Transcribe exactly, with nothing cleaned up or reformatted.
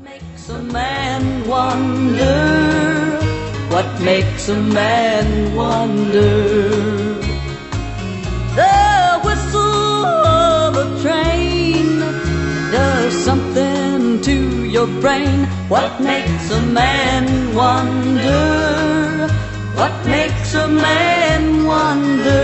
Makes a man wonder? What makes a man wonder? The whistle of a train does something to your brain. What makes a man wonder? What makes a man wonder?